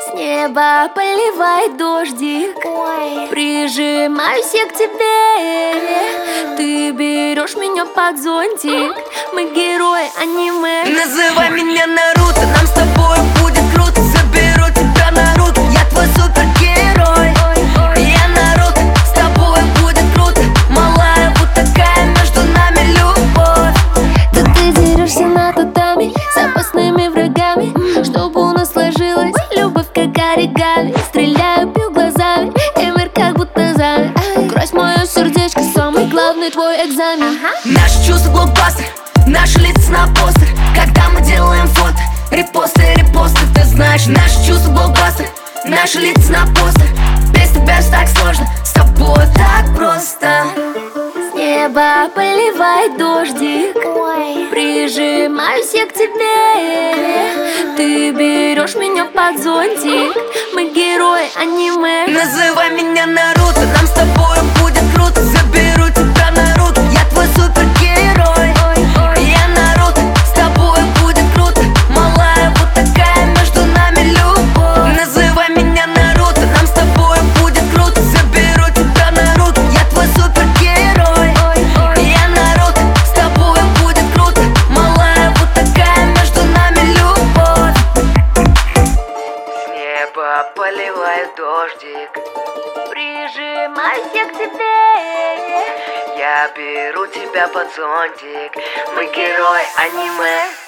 С неба поливает дождик. Прижимаюсь я к тебе. Ты берешь меня под зонтик. Мы герои аниме. Называй меня Наруто, нам с тобой будет круто. Заберу тебя на руки, я твой супергерой. Я Наруто, с тобой будет круто. Малая, вот такая между нами любовь. Да ты дерешься на татами с опасными врагами, чтобы у нас сложилась любовь как оригами. Стреляю, бью глазами, и мир как будто замер. Крось мое сердечко, самый главный твой экзамен. Наши чувства блокбастер, наши лица на постер. Когда мы делаем фото, репосты, ты знаешь. Наши чувства блокбастер, наши лица на постер. Без тебя же так сложно, с тобой так просто. С неба поливает дождик. Прижимаюсь я к тебе. Ты берешь меня под зонтик. Мы герои аниме. Называй меня Наруто, нам с тобой будет круто. Заберу тебя на руки, я твой супергерой. Я Наруто, с тобой будет круто. Малая, вот такая между нами любовь. Называй меня Наруто, нам с тобой будет круто. Заберу тебя на руки, я твой супергерой. Я Наруто, с тобой будет круто. Малая, вот такая между нами любовь. С неба поливает дождик. Прижимаюсь я к тебе. Я беру тебя под зонтик. Мы герои аниме.